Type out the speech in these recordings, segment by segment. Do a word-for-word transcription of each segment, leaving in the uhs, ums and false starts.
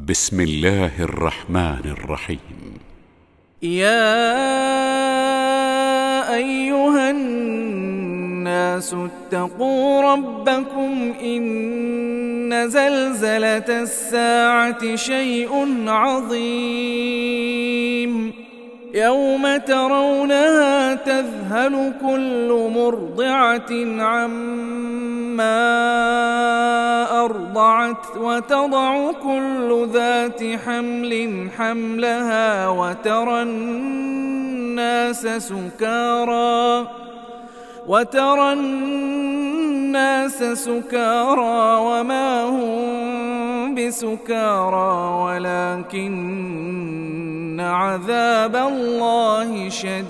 بسم الله الرحمن الرحيم. يا أيها الناس اتقوا ربكم إن زلزلة الساعة شيء عظيم يوم ترونها تذهل كل مرضعة عما أرضعت وتضع كل ذات حمل حملها وترى الناس سكارى وترى الناس سكارى وما هم بسكارى ولكن عذاب الله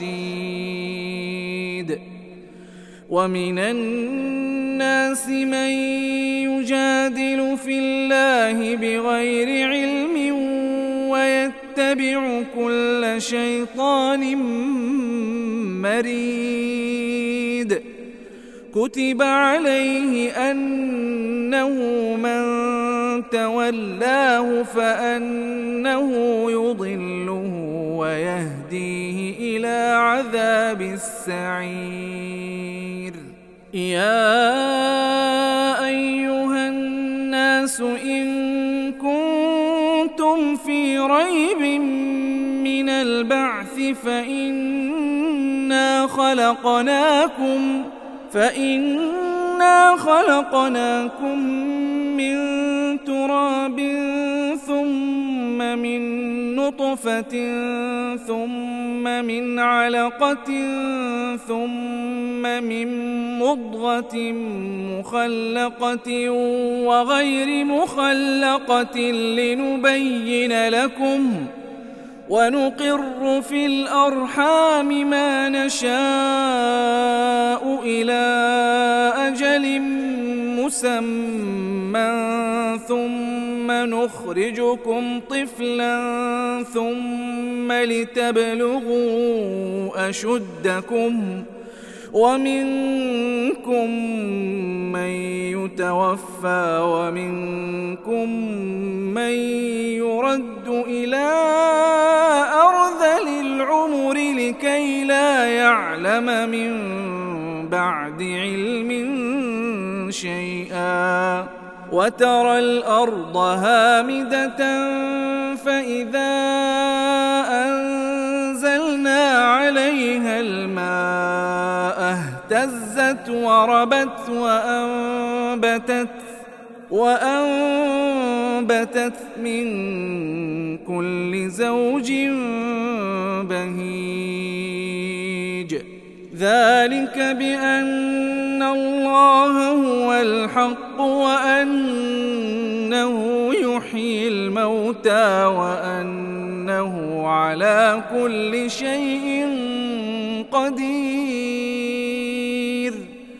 شديد. ومن الناس من يجادل في الله بغير علم ويتبع كل شيطان مريد. كتب عليه أنه من تولاه فأنه يضله ويهديه إلى عذاب السعير. يا أيها الناس إن كنتم في ريب من البعث فإنا خلقناكم فإنا خلقناكم من تراب ثم من نطفة ثم من علقة ثم من مضغة مخلقة وغير مخلقة لنبين لكم ونقر في الأرحام ما نشاء إلى أجل مسمى ثم نخرجكم طفلا ثم لتبلغوا أشدكم ومنكم من يتوفى ومنكم من يرد إلى أرذل العمر لكي لا يعلم من بعد علم شيئا. وترى الأرض هامدة فإذا أنزلنا عليها الماء اهتزت وربت وأنبتت وأنبتت من كل زوج بهيج. ذلك بأن الله هو الحق وأنه يحيي الموتى وأنه على كل شيء قدير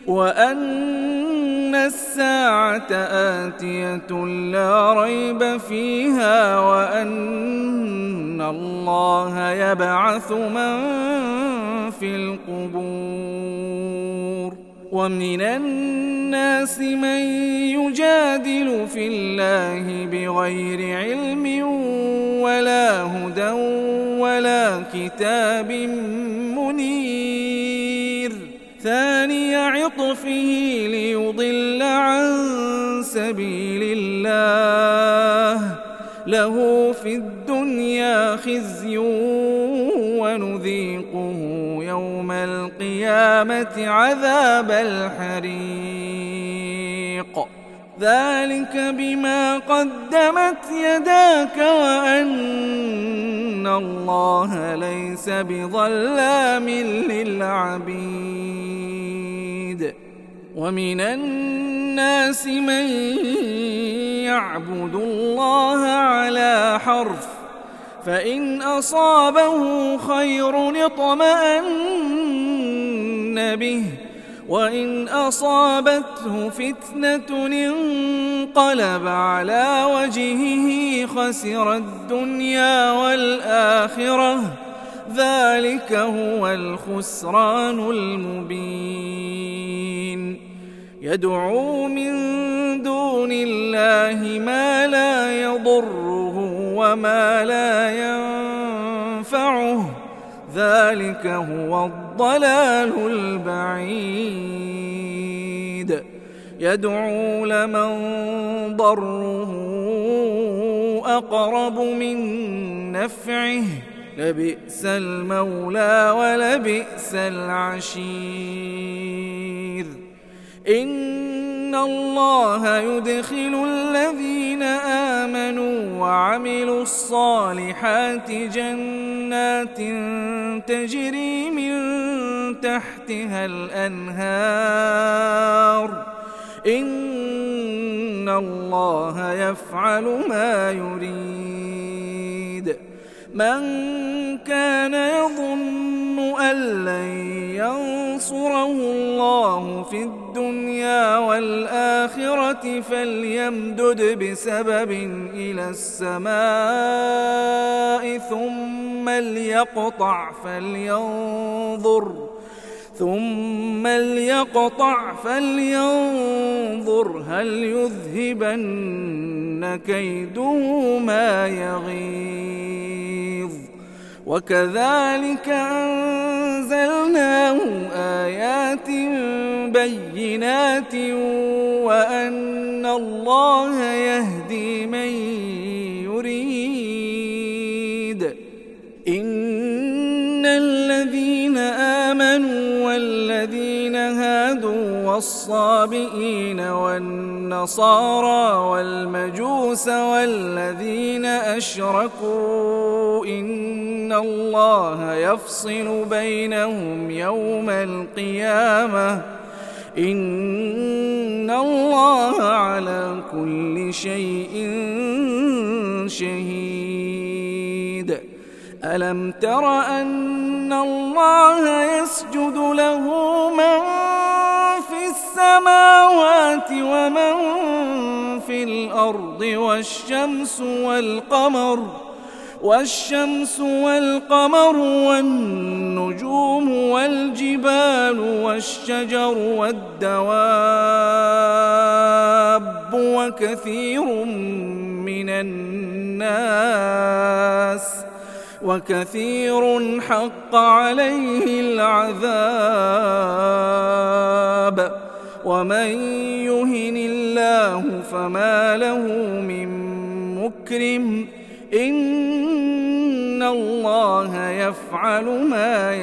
وأن الساعة آتية لا ريب فيها وأن الله يبعث من في القبور. ومن الناس من يجادل في الله بغير علم ولا هدى ولا كتاب منير. ثاني عطفه ليضل عن سبيل الله له في الدنيا خزي ونذيقه يوم القيامة عذاب الحريق. ذلك بما قدمت يداك وأن الله ليس بظلام للعبيد. ومن الناس من يعبد الله على حرف فإن أصابه خير اطمأن به وإن أصابته فتنة انقلب على وجهه خسر الدنيا والآخرة ذلك هو الخسران المبين. يدعو من دون الله ما لا يضره وما لا ينفعه، ذلك هو الضلال البعيد. يدعو لمن ضره أقرب من نفعه، لبئس المولى ولبئس العشير. إن الله يدخل الذين آمنوا وعملوا الصالحات جنات تجري من تحتها الأنهار، إن الله يفعل ما يريد. من كان يظن أن لن ينصره الله في الدنيا والآخرة فليمدد بسبب إلى السماء ثم ليقطع فلينظر ثم ليقطع فلينظر هل يذهبن كيده ما يغيظ. وكذلك أنزلناه آيات بينات وأن الله يهدي من يريد. إن الذين آمنوا والذين هادوا والصابئين والنصارى والمجوس والذين أشركوا إن الله يفصل بينهم يوم القيامة، إن الله على كل شيء شهيد. ألم تر أن الله يسجد له من في السماوات ومن في الأرض والشمس والقمر والشمس والقمر والنجوم والجبال والشجر والدواب وكثير من الناس وكثير حق عليه العذاب. ومن يهن الله فما له من مكرم، إن الله يفعل ما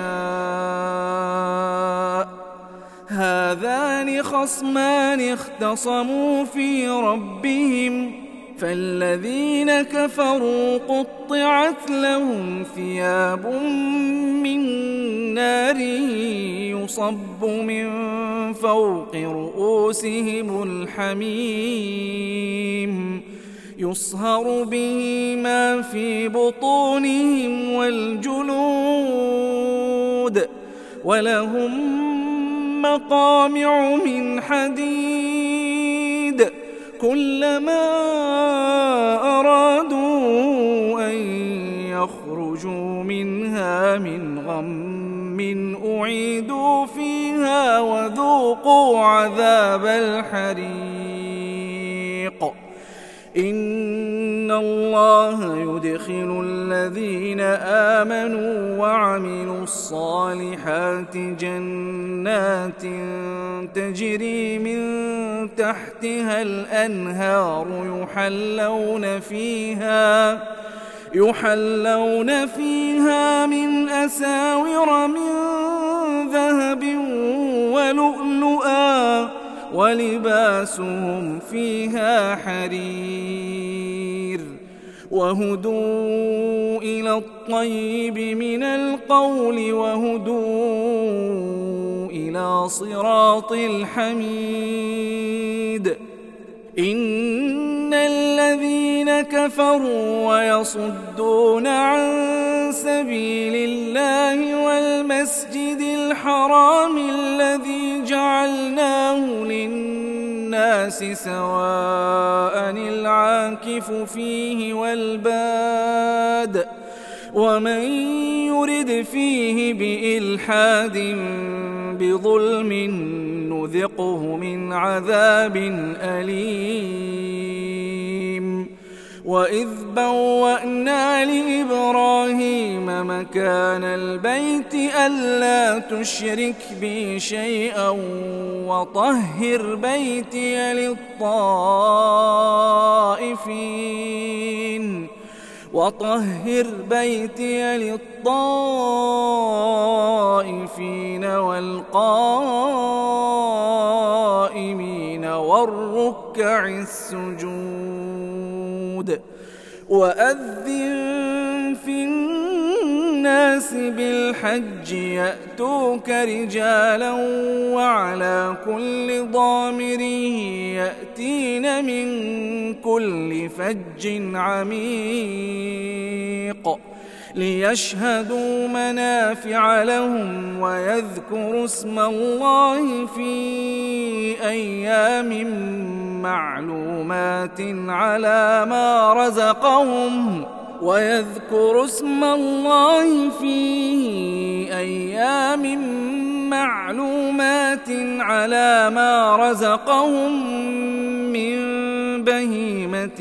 يشاء. هذان خصمان اختصموا في ربهم، فالذين كفروا قطعت لهم ثياب من نار يصب من فوق رؤوسهم الحميم يصهر به ما في بطونهم والجلود، ولهم مقامع من حديد، كلما أرادوا أن يخرجوا منها من غم أعيدوا فيها وذوقوا عذاب الحريق. إن الله يدخل الذين آمنوا وعملوا الصالحات جنات تجري من تحتها الأنهار يحلون فيها يحلون فيها من أساور من ذهب ولؤلؤا ولباسهم فيها حرير. وهدوا إلى الطيب من القول وهدوا إلى صراط الحميد. إن الذين كفروا ويصدون عن سبيل الله والمسجد الحرام الذي جعلناه للناس سواء العاكف فيه والباد ومن يرد فيه بإلحاد بظلم نذقه من عذاب أليم. وإذ بوأنا لإبراهيم مكان البيت ألا تشرك بي شيئا وطهر بيتي للطائفين وطهر بيتي للطائفين والقائمين والركع السجود وأذن في الناس بالحج يأتوك رجالا وعلى كل ضامر يأتين من كل فج عميق ليشهدوا منافع لهم ويذكروا اسم الله في أيام معلومات على ما رزقهم ويذكروا اسم الله في أيام معلومات على ما رزقهم من بهيمة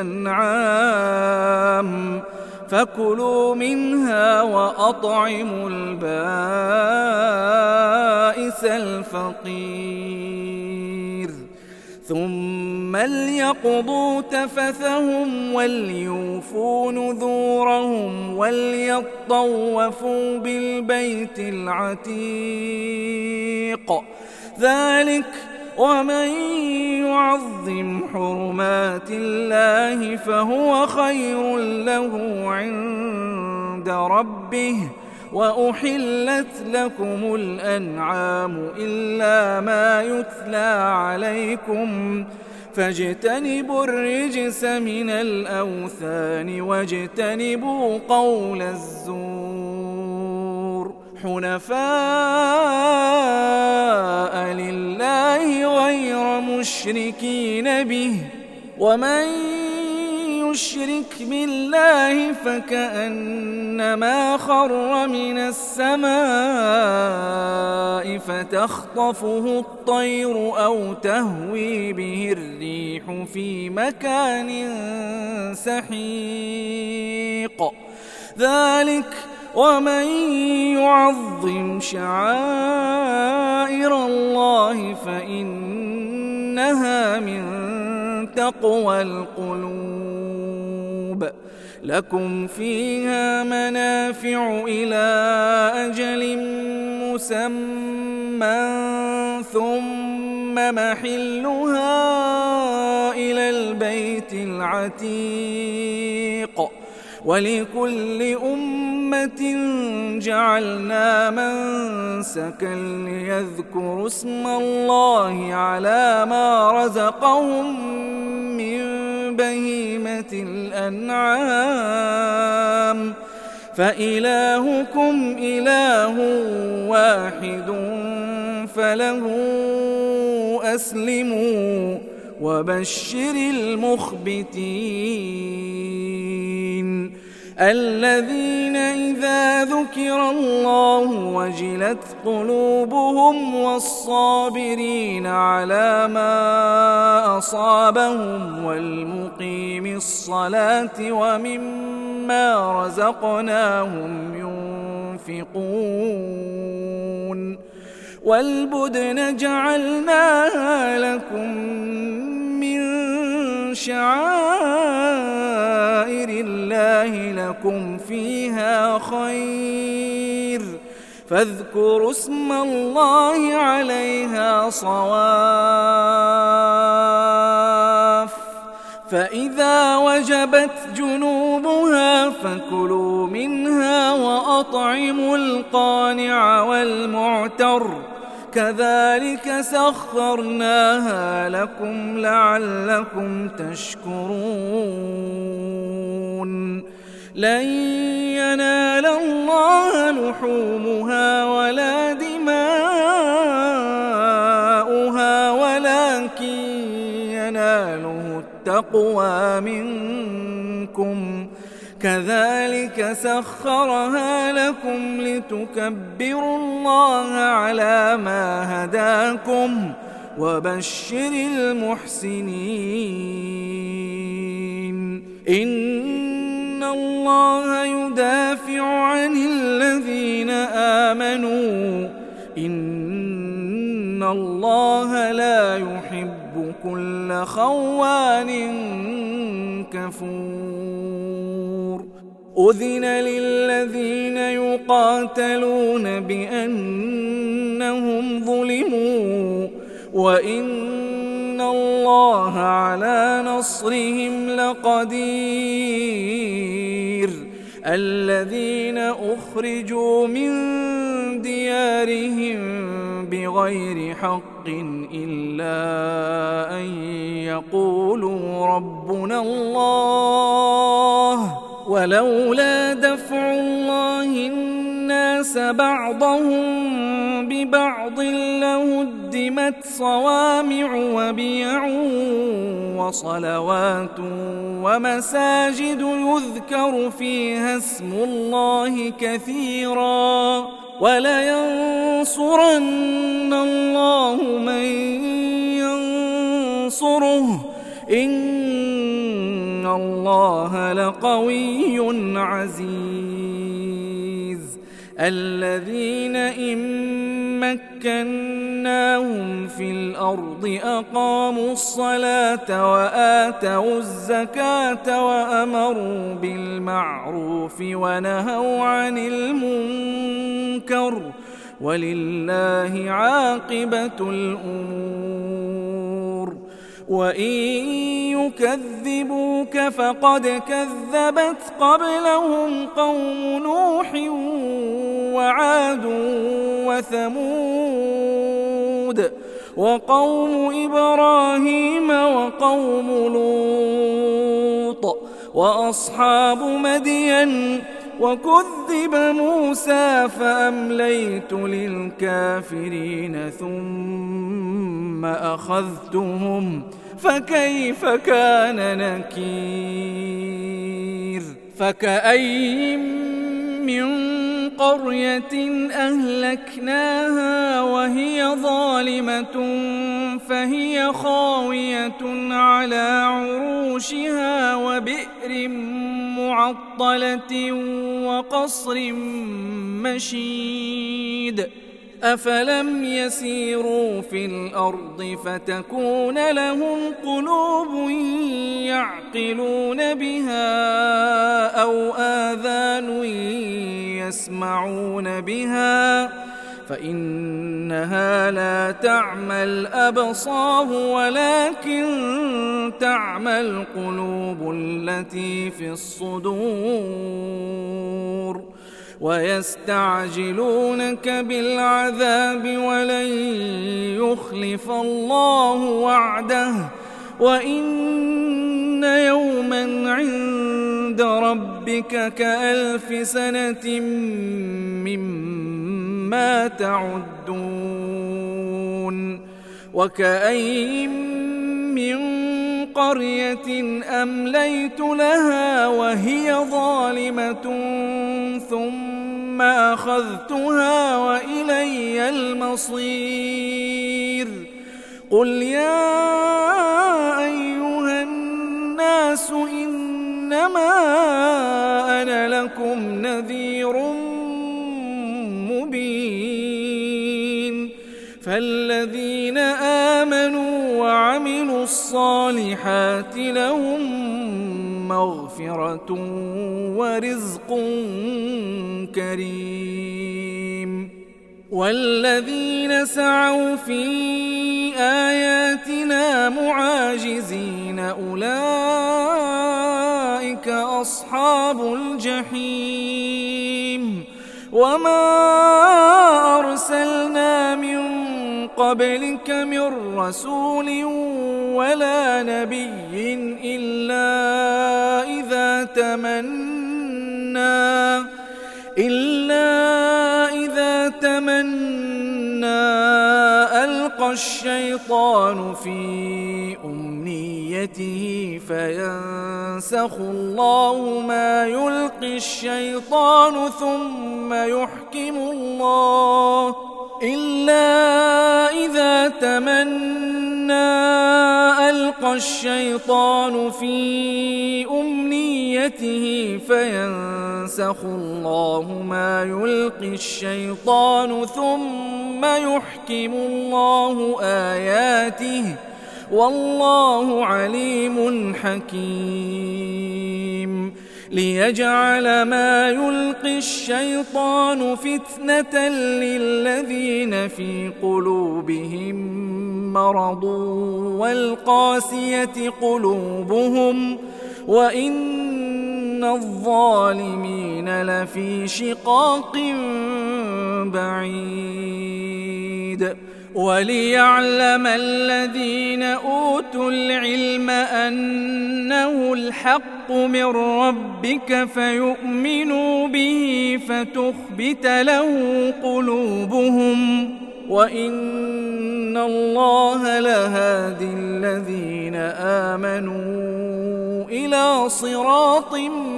الأنعام فكلوا منها وأطعموا البائس الفقير ثم ليقضوا تفثهم وليوفوا نذورهم وليطوفوا بالبيت العتيق ذلك ومن يعظم حرمات الله فهو خير له عند ربه وأحلت لكم الأنعام إلا ما يتلى عليكم فاجتنبوا الرجس من الأوثان واجتنبوا قول الزور حنفاء لله غير مشركين به ومن يشرك بالله فكأنما خر من السماء فتخطفه الطير أو تهوي به الريح في مكان سحيق ذلك ومن يعظم شعائر الله فإنها من تقوى القلوب لكم فيها منافع إلى أجل مسمى ثم محلها إلى البيت العتيق ولكل أمة جعلنا منسكا ليذكروا اسم الله على ما رزقهم من بهيمة الأنعام فإلهكم إله واحد فله أسلموا وبشر المخبتين الذين إذا ذكر الله وجلت قلوبهم والصابرين على ما أصابهم والمقيم الصلاة ومما رزقناهم ينفقون والبدن جعلناها لكم من شعائر الله لكم فيها خير فاذكروا اسم الله عليها صواف فإذا وجبت جنوبها فكلوا منها وأطعموا القانع والمعتر كذلك سخرناها لكم لعلكم تشكرون لن ينال الله لحومها ولا دماؤها ولكن يناله التقوى منكم كذلك سخرها لكم لتكبروا الله على ما هداكم وبشر المحسنين إن الله يدافع عن الذين آمنوا إن الله لا يحب كل خوان كفور أذن للذين يقاتلون بأنهم ظلموا وإن الله على نصرهم لقدير الذين أخرجوا من ديارهم بغير حق إلا أن يقولوا ربنا الله ولولا دفع الله الناس بعضهم ببعض لهدمت صوامع وبيع وصلوات ومساجد يذكر فيها اسم الله كثيرا ولينصرن الله من ينصره إن الله لقوي عزيز الذين إن مكناهم في الأرض أقاموا الصلاة وآتوا الزكاة وأمروا بالمعروف ونهوا عن المنكر ولله عاقبة الأمور وإن يكذبوك فقد كذبت قبلهم قوم نوح وعاد وثمود وقوم إبراهيم وقوم لوط وأصحاب مدين وكذب موسى فأمليت للكافرين ثم أخذتهم فكيف كان نكير فكأي من قرية أهلكناها وهي ظالمة فهي خاوية على عروشها وبئر معطلة وقصر مشيد أفلم يسيروا في الأرض فتكون لهم قلوب يعقلون بها أو آذان يسمعون بها فإنها لا تعمى الأبصار ولكن تعمى القلوب التي في الصدور ويستعجلونك بالعذاب ولن يخلف الله وعده وإن يوما عند ربك كألف سنة مما تعدون وكأين من قرية أمليت لها وهي ظالمة ثم أخذتها وإلي المصير قل يا أيها الناس إنما أنا لكم نذير مبين فالذين آمنوا وعملوا الصالحات لهم مغفرة ورزق كريم والذين سعوا في آياتنا معاجزين أولئك أصحاب الجحيم وما أرسلنا من قبلك من رسول ولا نبي إلا إذا تمنى إلا إذا تمنى ألقى الشيطان في أمنيته فينسخ الله ما يلقي الشيطان ثم يحكم الله إلا إذا تمنى ألقى الشيطان في أمنيته فينسخ الله ما يلقي الشيطان ثم يحكم الله آياته والله عليم حكيم ليجعل ما يلقي الشيطان فتنة للذين في قلوبهم مرض والقاسية قلوبهم وإن الظالمين لفي شقاق بعيد وليعلم الذين أوتوا العلم أنه الحق من ربك فيؤمنوا به فتخبت له قلوبهم وإن الله لهادي الذين آمنوا إلى صراط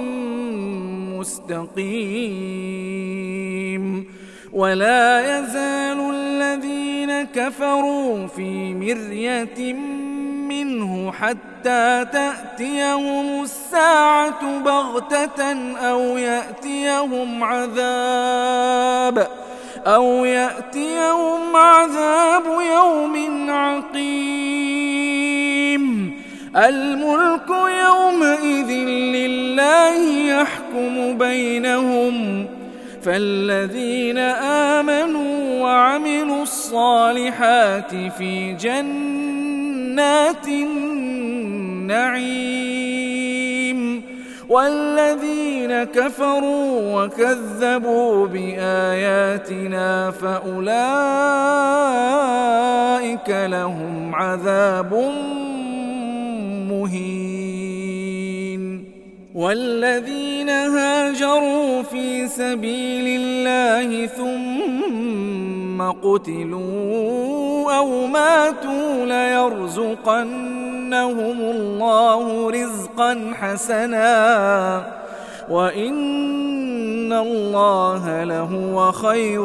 مستقيم ولا يزال الذين كفروا في مرية منه حتى تأتيهم الساعة بغتة أو يأتيهم عذاب أو يأتيهم عذاب يوم عقيم الملك يومئذ لله يحكم بينهم فالذين آمنوا وعملوا الصالحات في جنات النعيم والذين كفروا وكذبوا بآياتنا فأولئك لهم عذاب مهين والذين هاجروا في سبيل الله ثم قتلوا أو ماتوا ليرزقنهم الله رزقا حسنا وإن الله لهو خير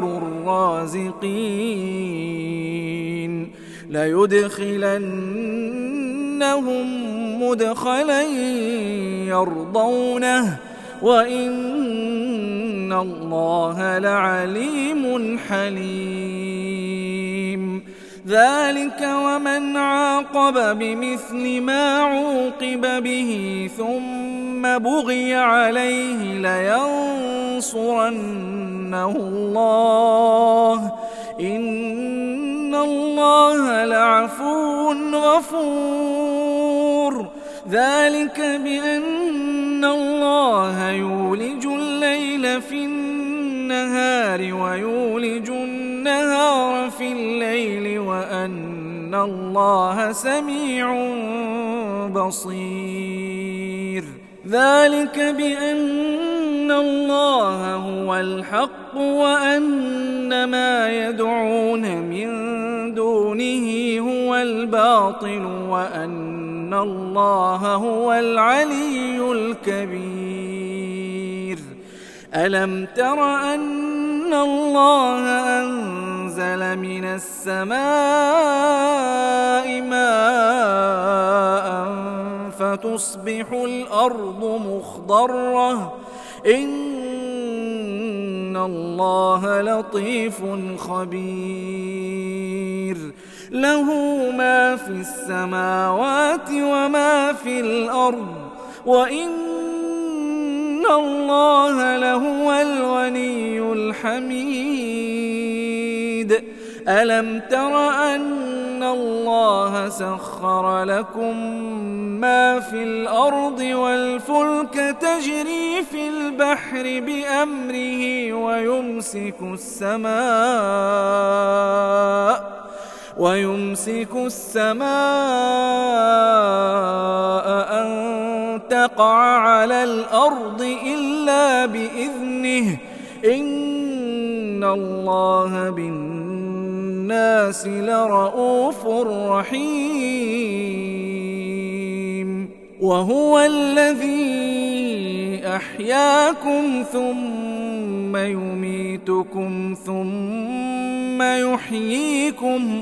الرازقين ليدخلنهم مدخلا يرضونه وإن الله لعليم حليم ذلك ومن عاقب بمثل ما عوقب به ثم بغي عليه لينصرنه الله إن الله لعفو غفور ذلك بأن الله يولج الليل في النهار ويولج النهار في الليل وأن الله سميع بصير ذلك بأن الله هو الحق وأن ما يدعون من دونه هو الباطل وأن الله هو العلي الكبير ألم تر أن الله أنزل من السماء ماء فتصبح الأرض مخضرة إن الله لطيف خبير له ما في السماوات وما في الأرض وإن الله لهو الغني الحميد ألم تر أن الله سخر لكم ما في الأرض والفلك تجري في البحر بأمره ويمسك السماء ويمسك السماء أن تقع على الأرض إلا بإذنه إن الله بالناس لرؤوف رحيم وهو الذي أحياكم ثم يميتكم ثم يحييكم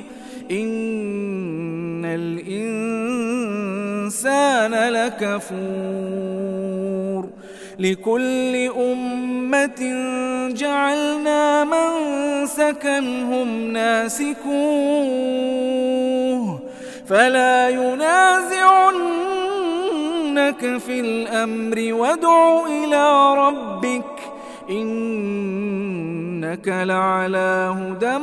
إن الإنسان لكفور لكل أمة جعلنا منسكا هم ناسكوه فلا ينازعنك في الأمر وادع إلى ربك إنك لعلى هدى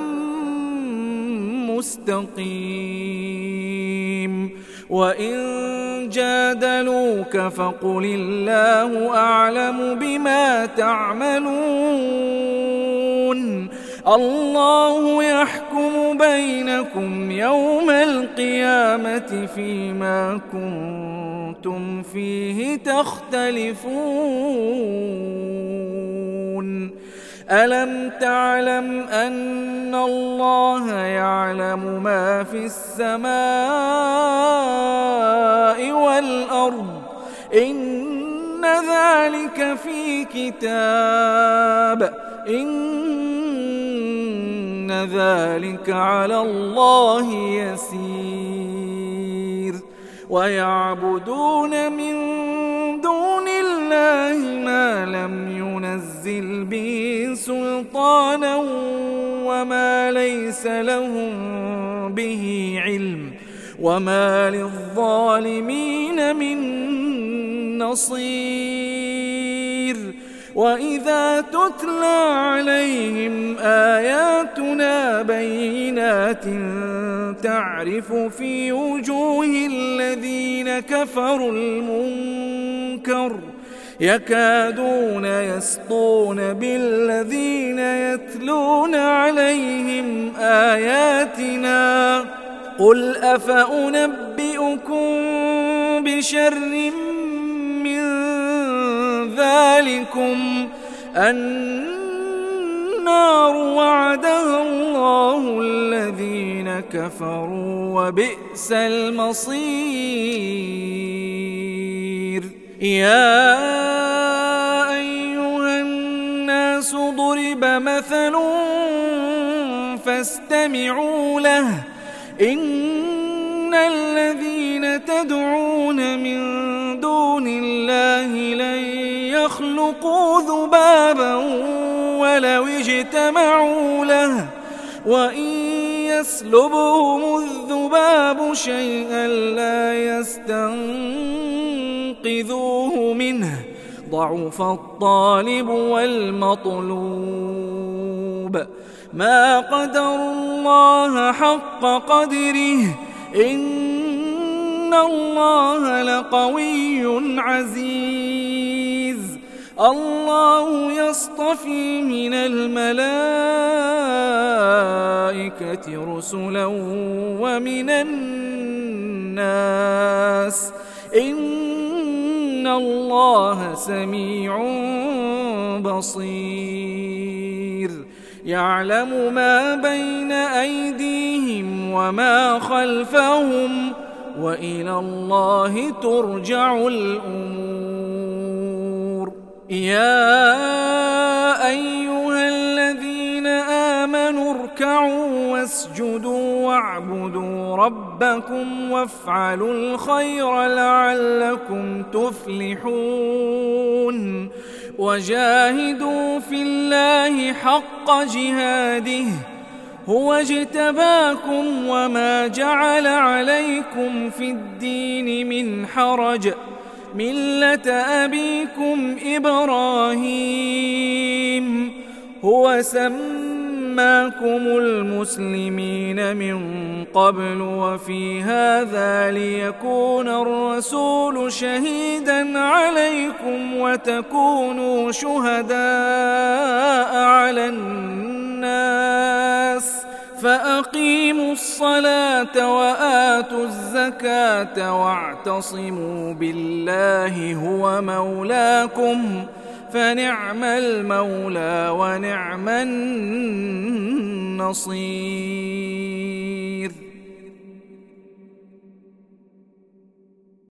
مستقيم وإن جادلوك فقل الله أعلم بما تعملون الله يحكم بينكم يوم القيامة فيما كنتم فيه تختلفون ألم تعلم أن الله يعلم ما في السماء والأرض إن ذلك في كتاب إن ذلك على الله يسير ويعبدون من دون الله ما لم ينزل به سلطانا وما ليس لهم به علم وما للظالمين من نصير وإذا تتلى عليهم آياتنا بينات تعرف في وجوه الذين كفروا المنكر يكادون يسطون بالذين يتلون عليهم آياتنا قل أفأنبئكم بشر من ذلكم النار وعدها الله الذين كفروا وبئس المصير يا أيها الناس ضرب مثل فاستمعوا له إن الذين تدعون من دون الله لن يخلقوا ذبابا ولو اجتمعوا له وإن يسلبهم الذباب شيئا لا يستنقذوه منه ضعف الطالب والمطلوب ما قدر الله حق قدره إن الله لقوي عزيز الله يصطفي من الملائكة رسلا ومن الناس إن الله سميع بصير يعلم ما بين أيديهم وما خلفهم وإلى الله ترجع الأمور يا أيها الذين آمنوا اركعوا واسجدوا واعبدوا ربكم وافعلوا الخير لعلكم تفلحون وجاهدوا في الله حق جهاده هو اجتباكم وما جعل عليكم في الدين من حرج ملة أبيكم إبراهيم هو سماكم المسلمين من قبل وفي هذا ليكون الرسول شهيدا عليكم وتكونوا شهداء على الناس فأقيموا الصلاة وآتوا الزكاة واعتصموا بالله هو مولاكم فنعم المولى ونعم النصير.